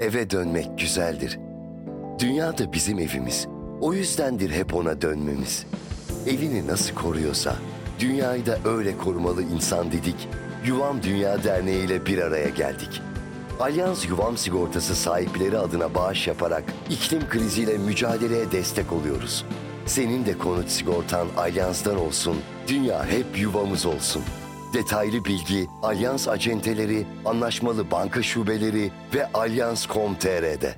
Eve dönmek güzeldir. Dünya da bizim evimiz. O yüzdendir hep ona dönmemiz. Evini nasıl koruyorsa, dünyayı da öyle korumalı insan dedik. Yuvam Dünya Derneği ile bir araya geldik. Alyans Yuvam Sigortası sahipleri adına bağış yaparak iklim kriziyle mücadeleye destek oluyoruz. Senin de konut sigortan Alyans'tan olsun, dünya hep yuvamız olsun. Detaylı bilgi Alyans acenteleri, anlaşmalı banka şubeleri ve alyans.com.tr'de.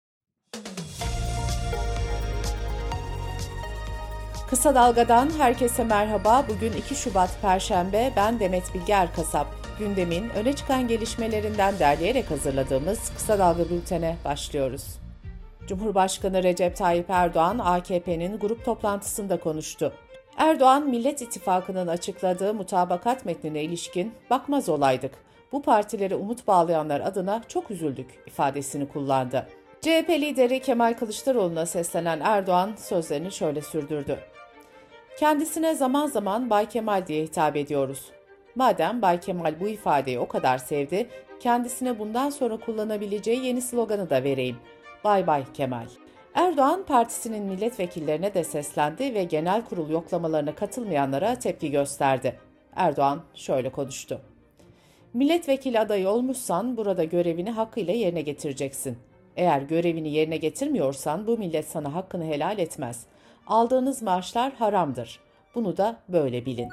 Kısa Dalga'dan herkese merhaba. Bugün 2 Şubat Perşembe. Ben Demet Bilge Erkasap. Gündemin öne çıkan gelişmelerinden derleyerek hazırladığımız Kısa Dalga bültene başlıyoruz. Cumhurbaşkanı Recep Tayyip Erdoğan, AKP'nin grup toplantısında konuştu. Erdoğan, Millet İttifakı'nın açıkladığı mutabakat metnine ilişkin bakmaz olaydık. Bu partilere umut bağlayanlar adına çok üzüldük ifadesini kullandı. CHP lideri Kemal Kılıçdaroğlu'na seslenen Erdoğan sözlerini şöyle sürdürdü. Kendisine zaman zaman Bay Kemal diye hitap ediyoruz. Madem Bay Kemal bu ifadeyi o kadar sevdi, kendisine bundan sonra kullanabileceği yeni sloganı da vereyim. Bay Bay Kemal. Erdoğan partisinin milletvekillerine de seslendi ve genel kurul yoklamalarına katılmayanlara tepki gösterdi. Erdoğan şöyle konuştu. Milletvekili adayı olmuşsan burada görevini hakkıyla yerine getireceksin. Eğer görevini yerine getirmiyorsan bu millet sana hakkını helal etmez. Aldığınız maaşlar haramdır. Bunu da böyle bilin.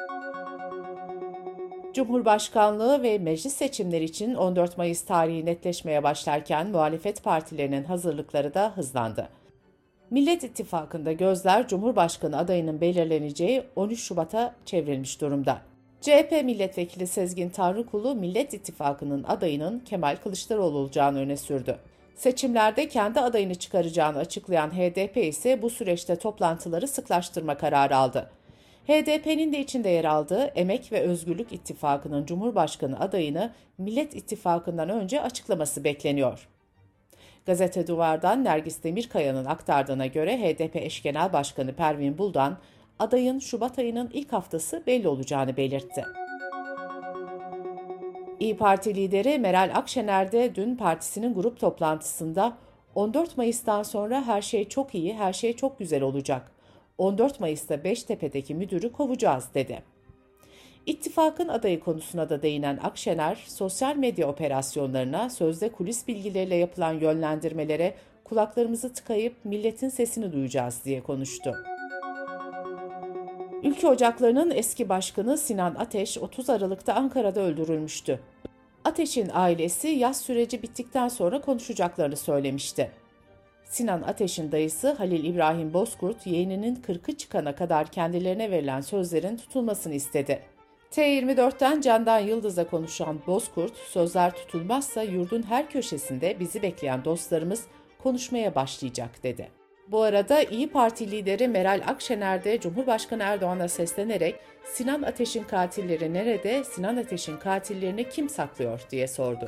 Cumhurbaşkanlığı ve meclis seçimleri için 14 Mayıs tarihi netleşmeye başlarken muhalefet partilerinin hazırlıkları da hızlandı. Millet İttifakı'nda gözler Cumhurbaşkanı adayının belirleneceği 13 Şubat'a çevrilmiş durumda. CHP milletvekili Sezgin Tanrıkulu, Millet İttifakı'nın adayının Kemal Kılıçdaroğlu olacağını öne sürdü. Seçimlerde kendi adayını çıkaracağını açıklayan HDP ise bu süreçte toplantıları sıklaştırma kararı aldı. HDP'nin de içinde yer aldığı Emek ve Özgürlük İttifakı'nın Cumhurbaşkanı adayını Millet İttifakı'ndan önce açıklaması bekleniyor. Gazete Duvar'dan Nergis Demirkaya'nın aktardığına göre HDP eş genel başkanı Pervin Buldan, adayın Şubat ayının ilk haftası belli olacağını belirtti. İYİ Parti lideri Meral Akşener de dün partisinin grup toplantısında 14 Mayıs'tan sonra her şey çok iyi, her şey çok güzel olacak. 14 Mayıs'ta Beştepe'deki müdürü kovacağız dedi. İttifakın adayı konusuna da değinen Akşener, sosyal medya operasyonlarına, sözde kulis bilgileriyle yapılan yönlendirmelere kulaklarımızı tıkayıp milletin sesini duyacağız diye konuştu. Ülke Ocakları'nın eski başkanı Sinan Ateş 30 Aralık'ta Ankara'da öldürülmüştü. Ateş'in ailesi yaz süreci bittikten sonra konuşacaklarını söylemişti. Sinan Ateş'in dayısı Halil İbrahim Bozkurt, yeğeninin 40'ı çıkana kadar kendilerine verilen sözlerin tutulmasını istedi. T24'ten Candan Yıldız'a konuşan Bozkurt, sözler tutulmazsa yurdun her köşesinde bizi bekleyen dostlarımız konuşmaya başlayacak dedi. Bu arada İYİ Parti lideri Meral Akşener de Cumhurbaşkanı Erdoğan'a seslenerek Sinan Ateş'in katilleri nerede, Sinan Ateş'in katillerini kim saklıyor diye sordu.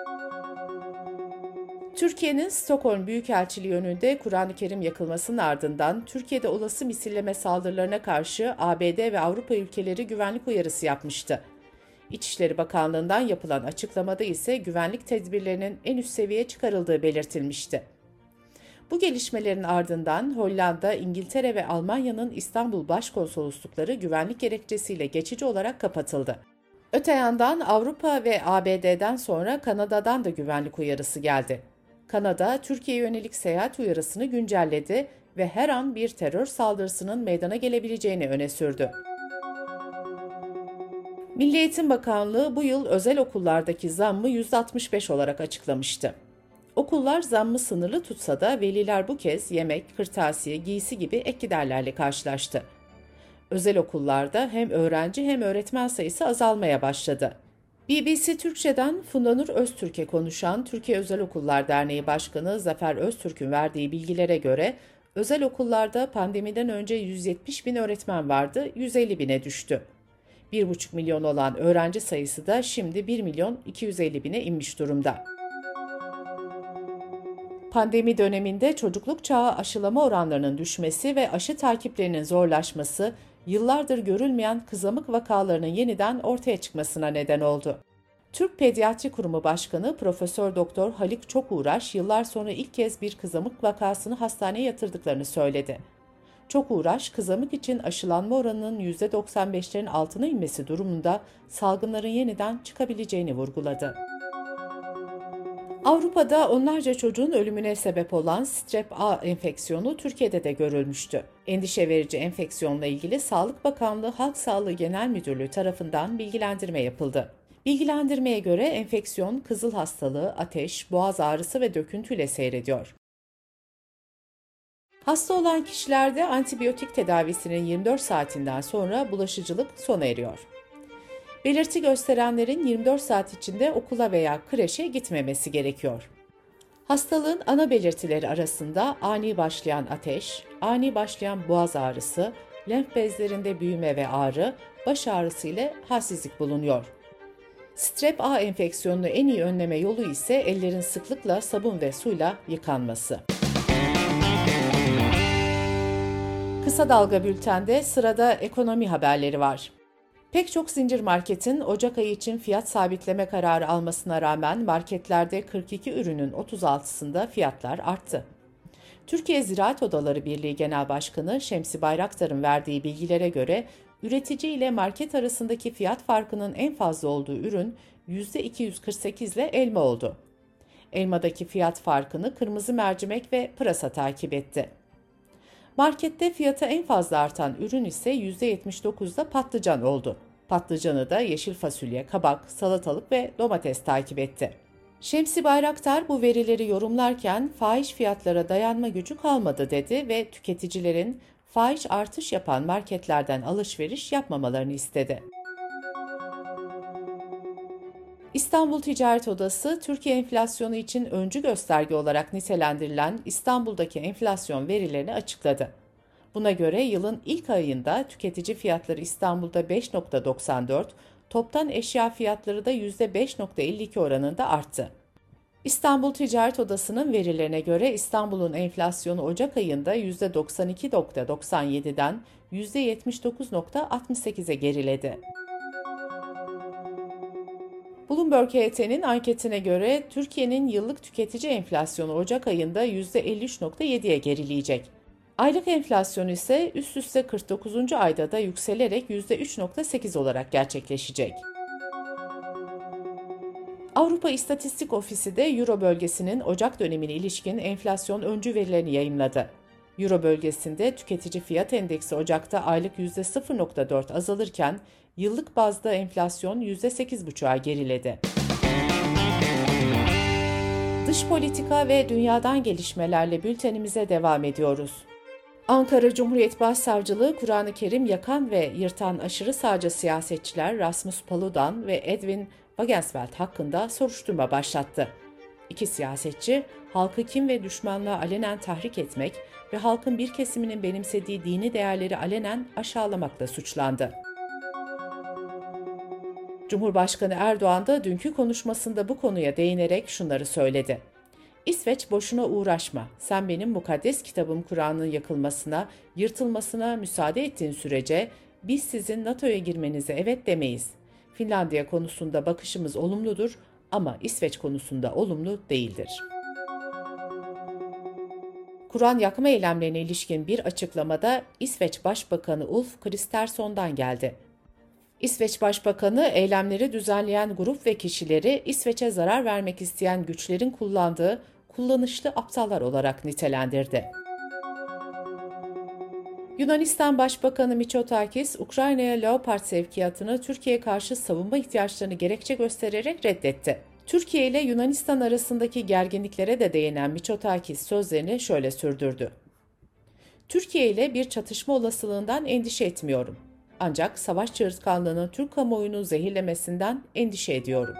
Türkiye'nin Stockholm Büyükelçiliği önünde Kur'an-ı Kerim yakılmasının ardından Türkiye'de olası misilleme saldırılarına karşı ABD ve Avrupa ülkeleri güvenlik uyarısı yapmıştı. İçişleri Bakanlığı'ndan yapılan açıklamada ise güvenlik tedbirlerinin en üst seviyeye çıkarıldığı belirtilmişti. Bu gelişmelerin ardından Hollanda, İngiltere ve Almanya'nın İstanbul Başkonsoloslukları güvenlik gerekçesiyle geçici olarak kapatıldı. Öte yandan Avrupa ve ABD'den sonra Kanada'dan da güvenlik uyarısı geldi. Kanada, Türkiye'ye yönelik seyahat uyarısını güncelledi ve her an bir terör saldırısının meydana gelebileceğini öne sürdü. Milli Eğitim Bakanlığı bu yıl özel okullardaki zammı %65 olarak açıklamıştı. Okullar zammı sınırlı tutsa da veliler bu kez yemek, kırtasiye, giysi gibi ek giderlerle karşılaştı. Özel okullarda hem öğrenci hem öğretmen sayısı azalmaya başladı. BBC Türkçe'den Funda Nur Öztürk'e konuşan Türkiye Özel Okullar Derneği Başkanı Zafer Öztürk'ün verdiği bilgilere göre özel okullarda pandemiden önce 170 bin öğretmen vardı, 150 bine düştü. 1,5 milyon olan öğrenci sayısı da şimdi 1 milyon 250 bine inmiş durumda. Pandemi döneminde çocukluk çağı aşılama oranlarının düşmesi ve aşı takiplerinin zorlaşması, yıllardır görülmeyen kızamık vakalarının yeniden ortaya çıkmasına neden oldu. Türk Pediatri Kurumu Başkanı Profesör Doktor Halik Çokuğraş yıllar sonra ilk kez bir kızamık vakasını hastaneye yatırdıklarını söyledi. Çokuğraş, kızamık için aşılanma oranının %95'lerin altına inmesi durumunda salgınların yeniden çıkabileceğini vurguladı. Avrupa'da onlarca çocuğun ölümüne sebep olan strep A enfeksiyonu Türkiye'de de görülmüştü. Endişe verici enfeksiyonla ilgili Sağlık Bakanlığı Halk Sağlığı Genel Müdürlüğü tarafından bilgilendirme yapıldı. Bilgilendirmeye göre enfeksiyon, kızıl hastalığı, ateş, boğaz ağrısı ve döküntüyle seyrediyor. Hasta olan kişilerde antibiyotik tedavisinin 24 saatinden sonra bulaşıcılık sona eriyor. Belirti gösterenlerin 24 saat içinde okula veya kreşe gitmemesi gerekiyor. Hastalığın ana belirtileri arasında ani başlayan ateş, ani başlayan boğaz ağrısı, lenf bezlerinde büyüme ve ağrı, baş ağrısı ile halsizlik bulunuyor. Strep A enfeksiyonunu en iyi önleme yolu ise ellerin sıklıkla sabun ve suyla yıkanması. Kısa Dalga Bülten'de sırada ekonomi haberleri var. Pek çok zincir marketin Ocak ayı için fiyat sabitleme kararı almasına rağmen marketlerde 42 ürünün 36'sında fiyatlar arttı. Türkiye Ziraat Odaları Birliği Genel Başkanı Şemsi Bayraktar'ın verdiği bilgilere göre üretici ile market arasındaki fiyat farkının en fazla olduğu ürün %248 ile elma oldu. Elmadaki fiyat farkını kırmızı mercimek ve pırasa takip etti. Markette fiyatı en fazla artan ürün ise %79'da patlıcan oldu. Patlıcanı da yeşil fasulye, kabak, salatalık ve domates takip etti. Şemsi Bayraktar bu verileri yorumlarken fahiş fiyatlara dayanma gücü kalmadı dedi ve tüketicilerin fahiş artış yapan marketlerden alışveriş yapmamalarını istedi. İstanbul Ticaret Odası, Türkiye enflasyonu için öncü gösterge olarak nitelendirilen İstanbul'daki enflasyon verilerini açıkladı. Buna göre yılın ilk ayında tüketici fiyatları İstanbul'da 5,94, toptan eşya fiyatları da %5,52 oranında arttı. İstanbul Ticaret Odası'nın verilerine göre İstanbul'un enflasyonu Ocak ayında %92,97'den %79,68'e geriledi. Bloomberg HT'nin anketine göre Türkiye'nin yıllık tüketici enflasyonu Ocak ayında %53,7'ye gerileyecek. Aylık enflasyon ise üst üste 49. ayda da yükselerek %3,8 olarak gerçekleşecek. Avrupa İstatistik Ofisi de Euro bölgesinin Ocak dönemine ilişkin enflasyon öncü verilerini yayımladı. Euro bölgesinde tüketici fiyat endeksi Ocak'ta aylık %0,4 azalırken yıllık bazda enflasyon %8,5'a geriledi. Dış politika ve dünyadan gelişmelerle bültenimize devam ediyoruz. Ankara Cumhuriyet Başsavcılığı, Kur'an-ı Kerim yakan ve yırtan aşırı sağcı siyasetçiler Rasmus Paludan ve Edwin Wagensveld hakkında soruşturma başlattı. İki siyasetçi, halkı kin ve düşmanlığa alenen tahrik etmek ve halkın bir kesiminin benimsediği dini değerleri alenen aşağılamakla suçlandı. Cumhurbaşkanı Erdoğan da dünkü konuşmasında bu konuya değinerek şunları söyledi. İsveç boşuna uğraşma, sen benim mukaddes kitabım Kur'an'ın yakılmasına, yırtılmasına müsaade ettiğin sürece biz sizin NATO'ya girmenize evet demeyiz. Finlandiya konusunda bakışımız olumludur ama İsveç konusunda olumlu değildir. Kur'an yakma eylemlerine ilişkin bir açıklamada İsveç Başbakanı Ulf Kristersson'dan geldi. İsveç Başbakanı, eylemleri düzenleyen grup ve kişileri İsveç'e zarar vermek isteyen güçlerin kullandığı kullanışlı aptallar olarak nitelendirdi. Yunanistan Başbakanı Mitsotakis, Ukrayna'ya Leopard sevkiyatını Türkiye'ye karşı savunma ihtiyaçlarını gerekçe göstererek reddetti. Türkiye ile Yunanistan arasındaki gerginliklere de değinen Mitsotakis sözlerini şöyle sürdürdü. Türkiye ile bir çatışma olasılığından endişe etmiyorum. Ancak savaş çığırtkanlığının Türk kamuoyunu zehirlemesinden endişe ediyorum.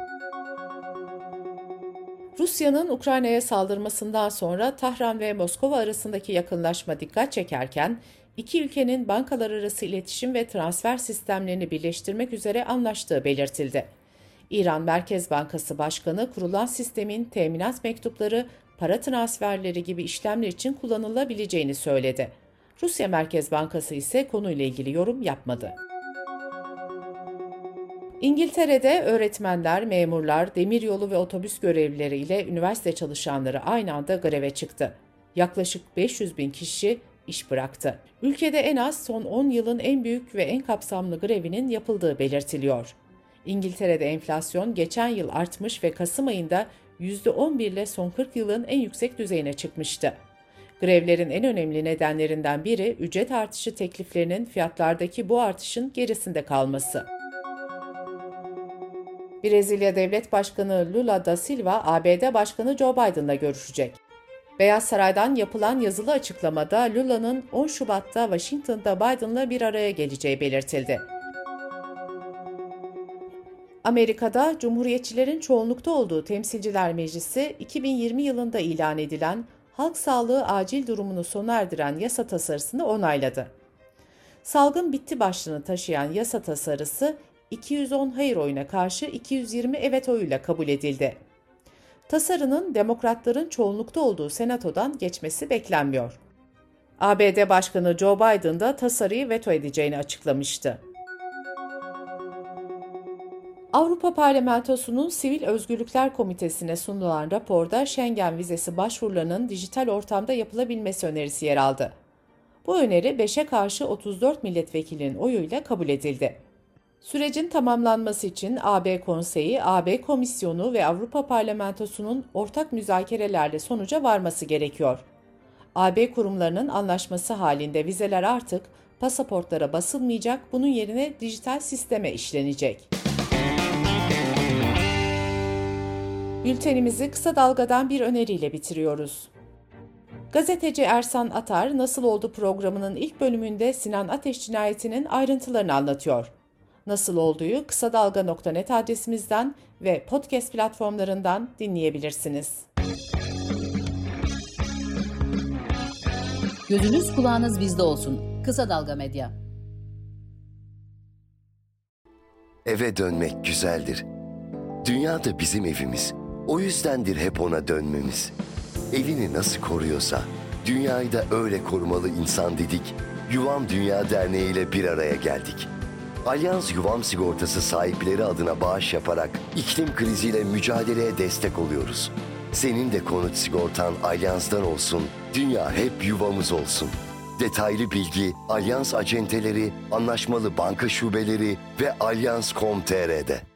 Rusya'nın Ukrayna'ya saldırmasından sonra Tahran ve Moskova arasındaki yakınlaşma dikkat çekerken, iki ülkenin bankalar arası iletişim ve transfer sistemlerini birleştirmek üzere anlaştığı belirtildi. İran Merkez Bankası Başkanı, kurulan sistemin teminat mektupları, para transferleri gibi işlemler için kullanılabileceğini söyledi. Rusya Merkez Bankası ise konuyla ilgili yorum yapmadı. İngiltere'de öğretmenler, memurlar, demiryolu ve otobüs görevlileriyle üniversite çalışanları aynı anda greve çıktı. Yaklaşık 500 bin kişi iş bıraktı. Ülkede en az son 10 yılın en büyük ve en kapsamlı grevinin yapıldığı belirtiliyor. İngiltere'de enflasyon geçen yıl artmış ve Kasım ayında %11 ile son 40 yılın en yüksek düzeyine çıkmıştı. Grevlerin en önemli nedenlerinden biri ücret artışı tekliflerinin fiyatlardaki bu artışın gerisinde kalması. Brezilya Devlet Başkanı Lula da Silva, ABD Başkanı Joe Biden'la görüşecek. Beyaz Saray'dan yapılan yazılı açıklamada Lula'nın 10 Şubat'ta Washington'da Biden'la bir araya geleceği belirtildi. Amerika'da Cumhuriyetçilerin çoğunlukta olduğu Temsilciler Meclisi, 2020 yılında ilan edilen halk sağlığı acil durumunu sona erdiren yasa tasarısını onayladı. Salgın bitti başlığını taşıyan yasa tasarısı, 210 hayır oyuna karşı 220 evet oyuyla kabul edildi. Tasarının demokratların çoğunlukta olduğu Senato'dan geçmesi beklenmiyor. ABD Başkanı Joe Biden da tasarıyı veto edeceğini açıklamıştı. Avrupa Parlamentosu'nun Sivil Özgürlükler Komitesi'ne sunulan raporda Schengen vizesi başvurularının dijital ortamda yapılabilmesi önerisi yer aldı. Bu öneri 5'e karşı 34 milletvekilinin oyuyla kabul edildi. Sürecin tamamlanması için AB Konseyi, AB Komisyonu ve Avrupa Parlamentosu'nun ortak müzakerelerle sonuca varması gerekiyor. AB kurumlarının anlaşması halinde vizeler artık pasaportlara basılmayacak, bunun yerine dijital sisteme işlenecek. Bültenimizi kısa dalgadan bir öneriyle bitiriyoruz. Gazeteci Ersan Atar, Nasıl Oldu programının ilk bölümünde Sinan Ateş cinayetinin ayrıntılarını anlatıyor. Nasıl Olduğ'yu kısadalga.net adresimizden ve podcast platformlarından dinleyebilirsiniz. Gözünüz kulağınız bizde olsun. Kısa Dalga Medya. Eve dönmek güzeldir. Dünya da bizim evimiz. O yüzdendir hep ona dönmemiz. Evini nasıl koruyorsa, dünyayı da öyle korumalı insan dedik. Yuvam Dünya Derneği ile bir araya geldik. Alyans Yuvam Sigortası sahipleri adına bağış yaparak iklim kriziyle mücadeleye destek oluyoruz. Senin de konut sigortan Alyans'tan olsun, dünya hep yuvamız olsun. Detaylı bilgi Alyans acenteleri, anlaşmalı banka şubeleri ve Alyans.com.tr'de.